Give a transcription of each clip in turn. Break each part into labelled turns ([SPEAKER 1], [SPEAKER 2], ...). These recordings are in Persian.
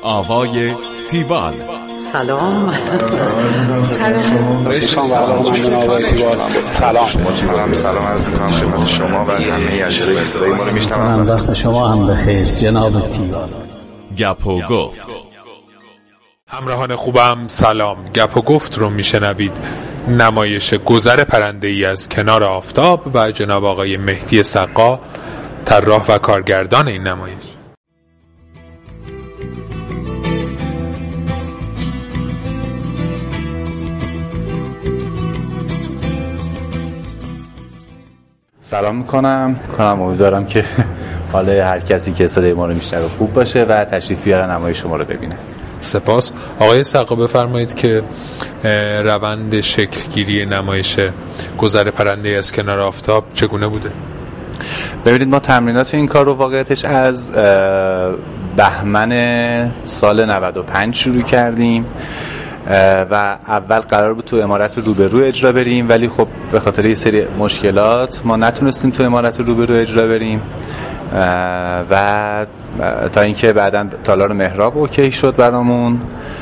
[SPEAKER 1] آوای تیوال.
[SPEAKER 2] سلام.
[SPEAKER 3] سلام عرض می‌کنم خدمت شما و همه اجرای صدای ما رو میشنوم.
[SPEAKER 2] وقت شما هم بخیر جناب تیوال.
[SPEAKER 1] گپ و گفت.
[SPEAKER 4] همراهان خوبم سلام. گپ و گفت رو میشنوید. نمایش گذر پرنده‌ای از کنار آفتاب و جناب آقای مهدی سقا طراح و کارگردان این نمایش.
[SPEAKER 5] سلام میکنم امیدوارم که حالا هر کسی که صدای ما رو میشنوه خوب باشه و تشریف بیاره نمایش شما رو ببینه.
[SPEAKER 4] سپاس. آقای سقا بفرمایید که روند شکلگیری نمایش گذر پرنده از کنار آفتاب چگونه بوده؟
[SPEAKER 5] ببینید ما تمرینات این کار رو واقعیتش از بهمن سال 95 شروع کردیم و اول قرار بود تو عمارت روبرو اجرا بریم، ولی خب به خاطر یه سری مشکلات ما نتونستیم تو عمارت روبرو اجرا بریم و تا اینکه بعداً تالار مهراب اوکی شد برامون،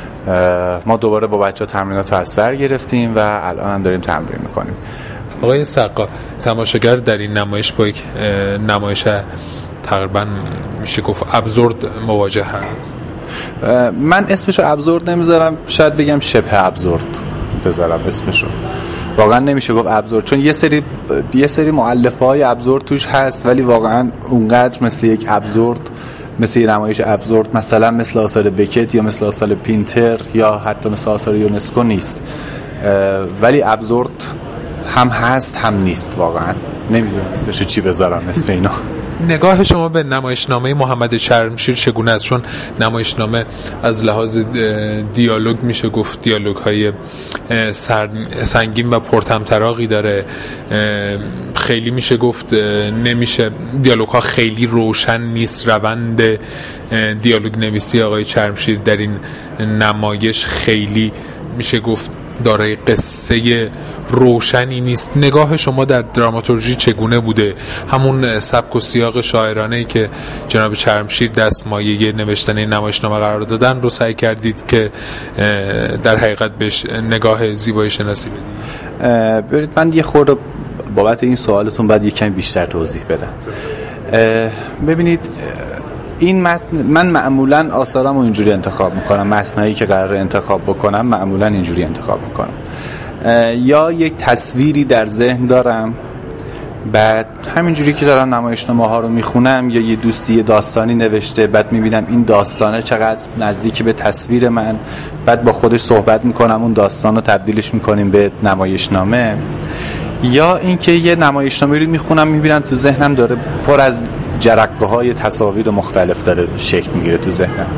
[SPEAKER 5] ما دوباره با بچه‌ها تمرینات رو از سر گرفتیم و الان هم داریم تمرین میکنیم.
[SPEAKER 4] آقای سقا، تماشاگر در این نمایش با یک نمایش تقریبا میشه گفت ابزورد مواجه هست.
[SPEAKER 5] من اسمشو ابزورد نمیذارم، شاید بگم شبه ابزورد بذارم اسمشو. واقعا نمیشه گفت ابزورد، چون یه سری مؤلفه‌های ابزورد توش هست، ولی واقعا اونقدر مثل یک ابزورد، مثل یه نمایش ابزورد مثلا مثل آثار بکت یا مثل آثار پینتر یا حتی مثل آثار یونسکو نیست. ولی ابزورد هم هست هم نیست. واقعا نمیدونم اسمشو چی بذارم اسم اینو.
[SPEAKER 4] نگاه شما به نمایشنامه محمد چرمشیر چگونه است؟ چون نمایشنامه از لحاظ دیالوگ میشه گفت دیالوگ‌های سنگین و پرطمطراقی داره، خیلی میشه گفت نمیشه دیالوگ‌ها خیلی روشن نیست. روند دیالوگ نویسی آقای چرمشیر در این نمایش خیلی میشه گفت دارای قصه روشنی نیست. نگاه شما در دراماتورژی چگونه بوده؟ همون سبک و سیاق شاعرانه‌ای که جناب چرمشیر دستمایه نوشتن این نمایشنامه قرار دادن رو سعی کردید که در حقیقت بهش نگاه زیبایی شناسی بدید.
[SPEAKER 5] برید من یه خورده بابت این سوالتون بعد یکم بیشتر توضیح بدم. ببینید این من معمولا آثارم رو اینجوری انتخاب میکنم، متنایی که قراره انتخاب بکنم معمولا اینجوری انتخاب میکنم. یا یک تصویری در ذهن دارم، بعد همینجوری که دارم نمایشنامه ها رو میخونم یا یه دوستی یه داستانی نوشته، بعد میبینم این داستانه چقدر نزدیک به تصویر من، بعد با خودش صحبت میکنم، اون داستان رو تبدیلش میکنیم به نمایشنامه. یا اینکه یه نمایشنامه رو میخونم میبینم تو ذهنم داره پر از جرقه‌های تصاویر مختلف داره شکل میگیره تو ذهنم.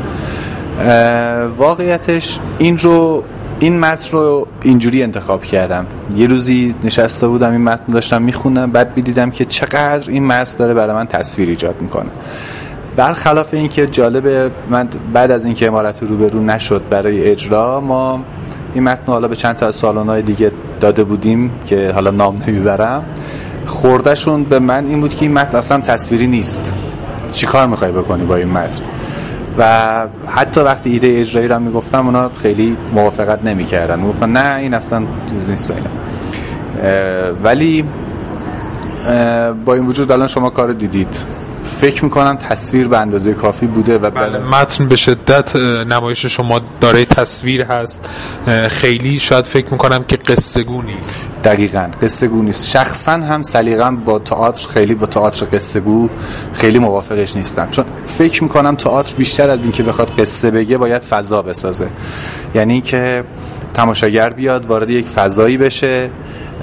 [SPEAKER 5] واقعیتش این متن رو اینجوری انتخاب کردم. یه روزی نشسته بودم این متن داشتم میخوندم، بعد دیدم که چقدر این متن داره برای من تصویر ایجاد میکنه. برخلاف این که جالبه، من بعد از اینکه عمارت روبرو نشد برای اجرا، ما این متن حالا به چند تا از سالن‌های دیگه داده بودیم که حالا نام نمیبرم. خوردهشون به من این بود که این متن اصلا تصویری نیست، چی کار میخوای بکنی با این متن؟ و حتی وقتی ایده اجرایی رو میگفتم اونا خیلی موافقت نمیکردن، میگفتن نه این اصلا نیست و اینا. ولی با این وجود الان شما کار دیدید، فکر میکنم تصویر به اندازه کافی بوده و
[SPEAKER 4] متن به شدت نمایش شما داره تصویر هست، خیلی شاید فکر میکنم که قصه گو نیست.
[SPEAKER 5] دقیقاً قصه گو نیست. شخصا هم سلیقه‌ام با تئاتر خیلی با تئاتر قصه گو خیلی موافقش نیستم، چون فکر میکنم تئاتر بیشتر از این که بخواد قصه بگه باید فضا بسازه. یعنی که تماشاگر بیاد وارد یک فضایی بشه،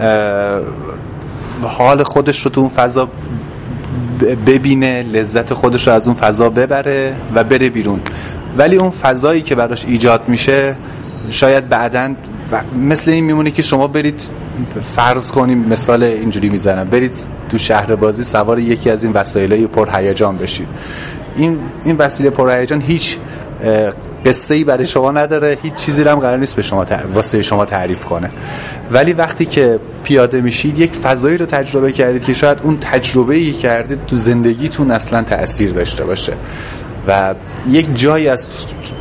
[SPEAKER 5] حال خودش رو تو اون فضا ببینه، لذت خودش رو از اون فضا ببره و بره بیرون. ولی اون فضایی که براش ایجاد میشه شاید بعداً مثل این میمونه که شما برید، فرض کنیم مثال اینجوری میزنم، برید تو شهر بازی سوار یکی از این وسایلای پرهیجان بشید. این وسیله پرهیجان هیچ قصه‌ای برای شما نداره، هیچ چیزی هم قرار نیست به شما واسه شما تعریف کنه. ولی وقتی که پیاده میشید یک فضایی رو تجربه کردید که شاید اون تجربه‌ای کردید تو زندگیتون اصلا تأثیر داشته باشه و یک جایی از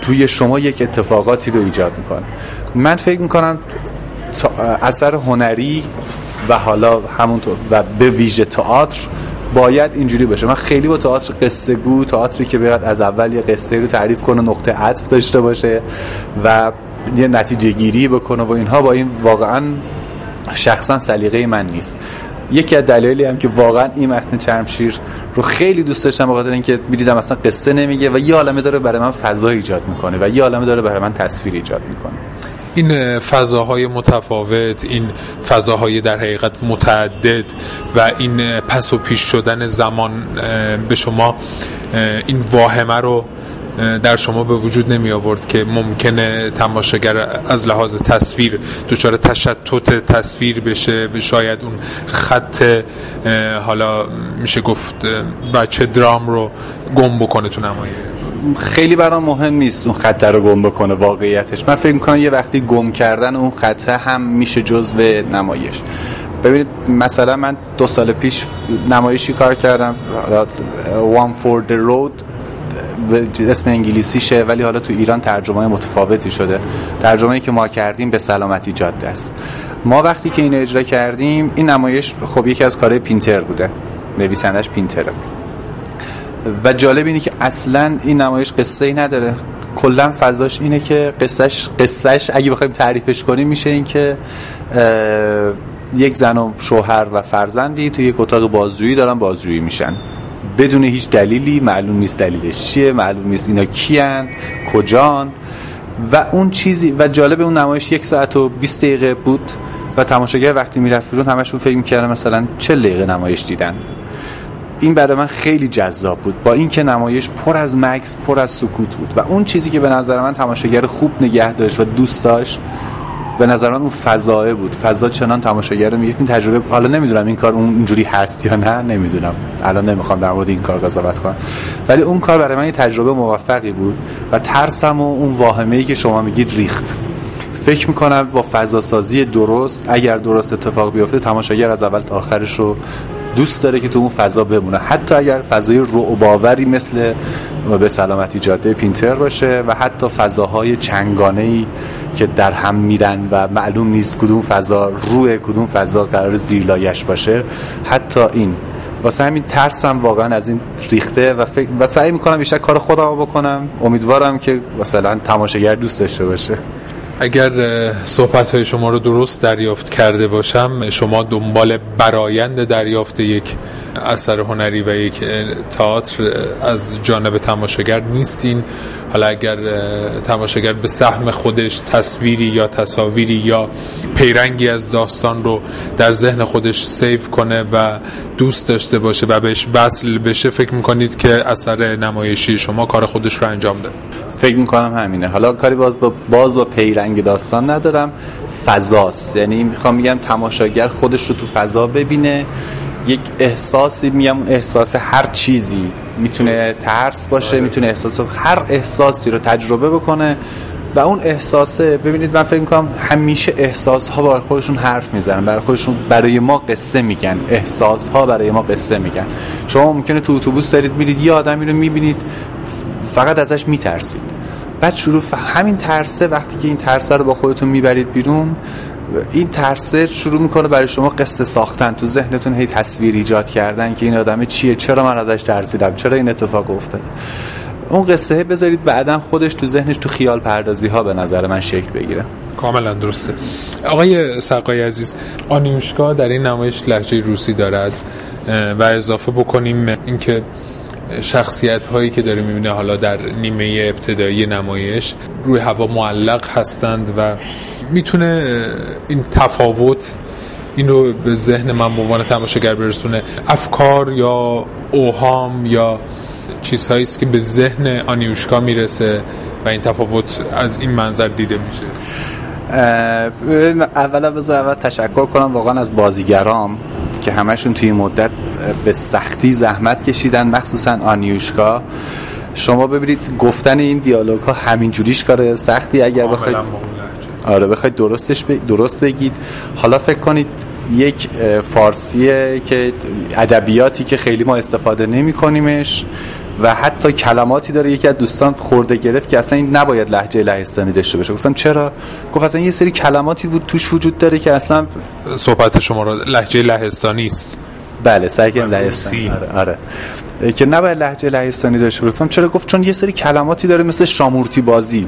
[SPEAKER 5] توی شما یک اتفاقاتی رو ایجاد میکنه. من فکر میکنم اثر هنری و حالا همونطور و به ویژه تئاتر باید اینجوری باشه. من خیلی با تئاتر قصه گو، تئاتری که بیاد از اول یه قصه رو تعریف کنه، نقطه عطف داشته باشه و یه نتیجه گیری بکنه و اینها، با این واقعا شخصا سلیقه من نیست. یکی از دلایلی هم که واقعا این متن چرمشیر رو خیلی دوست داشتم، به خاطر اینکه می‌دیدم اصلا قصه نمیگه و یه عالمه داره برای من فضا ایجاد میکنه و یه عالمه داره برای من تصویر ایجاد میکنه.
[SPEAKER 4] این فضاهای متفاوت، این فضاهای در حقیقت متعدد و این پس و پیش شدن زمان به شما این واهمه رو در شما به وجود نمی آورد که ممکنه تماشاگر از لحاظ تصویر دچار تشتت تصویر بشه و شاید اون خط حالا میشه گفت بچه درام رو گم بکنه تو نمایش؟
[SPEAKER 5] خیلی برام مهم نیست اون خط رو گم بکنه. واقعیتش من فکر میکنم یه وقتی گم کردن اون خط هم میشه جزو نمایش. ببینید مثلا من 2 سال پیش نمایشی کار کردم، One for the Road اسم انگلیسیشه، ولی حالا تو ایران ترجمه متفاوتی شده. ترجمه‌ای که ما کردیم به سلامتی جاده است. ما وقتی که اینو اجرا کردیم، این نمایش خب یکی از کارهای پینتر بوده، نویسندش پینتره و جالب اینه که اصلا این نمایش قصه‌ای نداره. کلا فضاش اینه که قصهش اگه بخوایم تعریفش کنیم میشه این که یک زن و شوهر و فرزندی تو یک اتاق بازجویی دارن بازجویی میشن بدون هیچ دلیلی، معلوم نیست دلیلش چیه، معلوم نیست اینا کیان، کجان و اون چیزی. و جالب اون نمایش 1 ساعت و 20 دقیقه بود و تماشاگر وقتی میرفت بیرون همشون فکر می‌کردن مثلا 40 دقیقه نمایش دیدن. این برای من خیلی جذاب بود، با اینکه نمایش پر از مکث، پر از سکوت بود و اون چیزی که به نظر من تماشاگر خوب نگه داشت و دوست داشت به نظر من اون فضائه بود. فضا چنان تماشاگر رو میگفت این تجربه. حالا نمیدونم این کار اونجوری هست یا نه، نمیدونم، الان نمیخوام در مورد این کار قضاوت کنم، ولی اون کار برای من یه تجربه موفقی بود و ترسم و اون واهمه‌ای که شما میگید ریخت. فکر میکنم با فضا سازی درست، اگر درست اتفاق بیفته، تماشاگر از اول تا آخرش رو دوست داره که تو اون فضا بمونه، حتی اگر فضای رعب‌آوری مثل به سلامتی جاده پینتر باشه و حتی فضاهای چنگانه‌ای که در هم میرن و معلوم نیست کدوم فضا روی کدوم فضا قرار زیر لایش باشه. حتی این واسه همین ترسم واقعا از این ریخته و سعی میکنم بیشتر کار خودم بکنم. امیدوارم که مثلا تماشاگر دوست داشته باشه.
[SPEAKER 4] اگر صحبت‌های شما رو درست دریافت کرده باشم، شما دنبال برآیند دریافت یک اثر هنری و یک تئاتر از جانب تماشاگر نیستین. حالا اگر تماشاگر به سهم خودش تصویری یا تصاویری یا پیرنگی از داستان رو در ذهن خودش سیو کنه و دوست داشته باشه و بهش وصل بشه، فکر میکنید که اثر نمایشی شما کار خودش رو انجام داد؟
[SPEAKER 5] فکر میکنم همینه. حالا کاری باز با پیرنگ داستان ندارم، فضاست. یعنی میخوام بگم تماشاگر خودش رو تو فضا ببینه، یک احساسی، میگم احساس هر چیزی، میتونه ترس باشه، میتونه هر احساسی رو تجربه بکنه و اون احساسه. ببینید من فکر میکنم همیشه احساس ها برای خودشون حرف میزنن، برای خودشون، برای ما قصه میگن. احساس ها برای ما قصه میگن. شما ممکنه تو اتوبوس دارید میرید یه آدمی رو میبینید فقط ازش میترسید، بعد شروع همین ترسه، وقتی که این ترسه رو با خودتون میبرید بیرون، این ترسه شروع میکنه برای شما قصه ساختن تو ذهنتون، هی تصویر ایجاد کردن که این آدم چیه، چرا من ازش ترسیدم، چرا این اتفاق افتاده. اون قصه بذارید بعداً خودش تو ذهنش تو خیال پردازی ها به نظر من شکل بگیره.
[SPEAKER 4] کاملا درسته. آقای سقایی عزیز، آنیوشکا در این نمایش لهجه روسی دارد و اضافه بکنیم اینکه شخصیت هایی که داره میبینه حالا در نیمه ابتدایی نمایش روی هوا معلق هستند و میتونه این تفاوت این رو به ذهن من به عنوان تماشاگر برسونه. افکار یا اوهام یا چیزهایی است که به ذهن آنیوشکا میرسه و این تفاوت از این منظر دیده میشه.
[SPEAKER 5] اول تشکر کنم واقعا از بازیگرام که همشون توی مدت به سختی زحمت کشیدن، مخصوصا آنیوشکا. شما ببینید گفتن این دیالوگ ها همین جوریش کار سختی، اگر بخواید بخواید درست بگید. حالا فکر کنید یک فارسیه که ادبیاتی که خیلی ما استفاده نمی کنیمش و حتی کلماتی داره. یکی از دوستان خورده گرفت که اصلا این نباید لهجه لهستانی داشته باشه. گفتم چرا؟ گفت اصلا یه سری کلماتی توش وجود داره که اصلا
[SPEAKER 4] صحبت شما را لهجه لهستانی است.
[SPEAKER 5] بله سعی کردم لهستانی. آره که نباید لهجه لهستانی داشته باشه. گفتم چرا؟ گفت چون یه سری کلماتی داره مثل شامورتی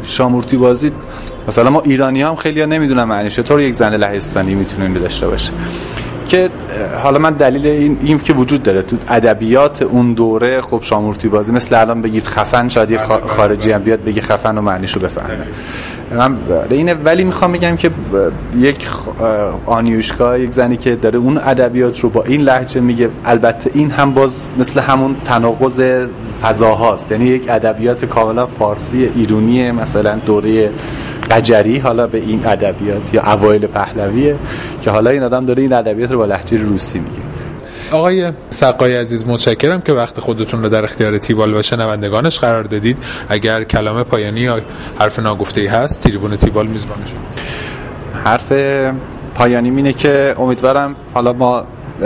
[SPEAKER 5] بازی مثلا ما ایرانی‌ها هم خیلی‌ها نمیدونن معنیش، چطور یک زن لهستانی میتونه اینو داشته باشه. که حالا من دلیل این که وجود داره تو ادبیات اون دوره. خب شامورتی بازی مثل الان بگید خفن، شاید یه خارجی هم بیاد بگه خفن و معنیشو بفهمه. من اینه، ولی میخوام بگم که یک آنیوشکا، یک زنی که داره اون ادبیات رو با این لهجه میگه، البته این هم باز مثل همون تناقض فضاهاست، یعنی یک ادبیات کاملا فارسی ایرونیه، مثلا دوره قجری حالا به این ادبیات، یا اوایل پهلویه که حالا این آدم داره این ادبیات رو با لهجه روسی میگه.
[SPEAKER 4] آقای سقای عزیز متشکرم که وقت خودتون رو در اختیار تیوال و شنوندگانش قرار دادید. اگر کلام پایانی یا حرف ناگفته‌ای هست، تریبون تیوال میزبانشون.
[SPEAKER 5] حرف پایانی اینه که امیدوارم حالا ما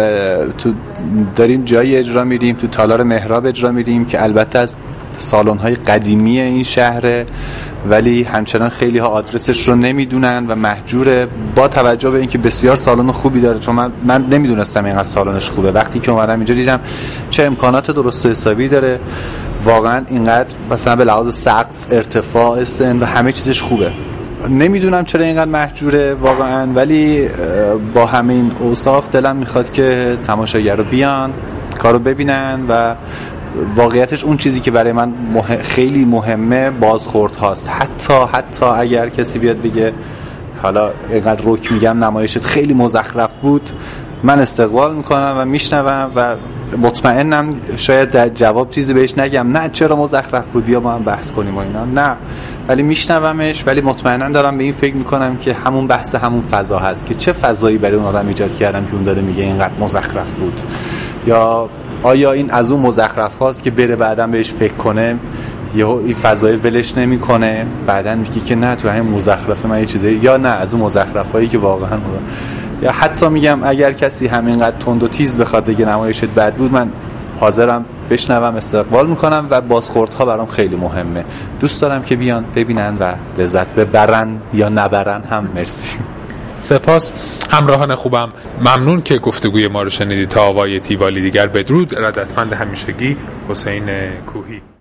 [SPEAKER 5] تو داریم جایی اجرا میریم، تو تالار مهراب اجرا میریم که البته از سالن‌های قدیمی این شهره، ولی همچنان خیلی ها آدرسش رو نمیدونن و محجوره، با توجه به اینکه بسیار سالن خوبی داره. چون من نمیدونستم اینقدر سالنش خوبه. وقتی که اومدم اینجا دیدم چه امکانات درست و حسابی داره، واقعا اینقدر مثلا به لحاظ سقف، ارتفاع، سن و همه چیزش خوبه. نمیدونم چرا اینقدر محجوره واقعا، ولی با همین اوصاف دلم میخواد که تماشاگر رو بیان، کارو ببینن و واقعیتش اون چیزی که برای من خیلی مهمه بازخورد هاست. حتی اگر کسی بیاد بگه حالا اینقدر رک میگم نمایشت خیلی مزخرف بود، من استقبال میکنم و میشنوم و مطمئنم شاید در جواب چیزی بهش نگم نه چرا مزخرف بود بیا ما هم بحث کنیم و اینا، نه، ولی میشنومش، ولی مطمئنا دارم به این فکر میکنم که همون بحث همون فضا هست که چه فضایی برای اون آدم ایجاد کردم که اون داره میگه اینقدر مزخرف بود، یا آیا این از اون مزخرف هاست که بره بعداً بهش فکر کنه یا این فضای ولش نمیکنه بعداً میگه که نه تو همین مزخرفه من یه چیزایی، یا نه از اون مزخرفایی که واقعاً یا حتی میگم اگر کسی همینقدر تند و تیز بخواد بگه نمایشت بد بود، من حاضرم بشنوم، استقبال میکنم و بازخوردها برام خیلی مهمه. دوست دارم که بیان ببینن و لذت ببرن یا نبرن هم. مرسی.
[SPEAKER 4] سپاس همراهان خوبم، ممنون که گفتگوی ما رو شنیدید. تا آقای تیوالی دیگر بدرود. ارادتمند همیشگی حسین کوهی.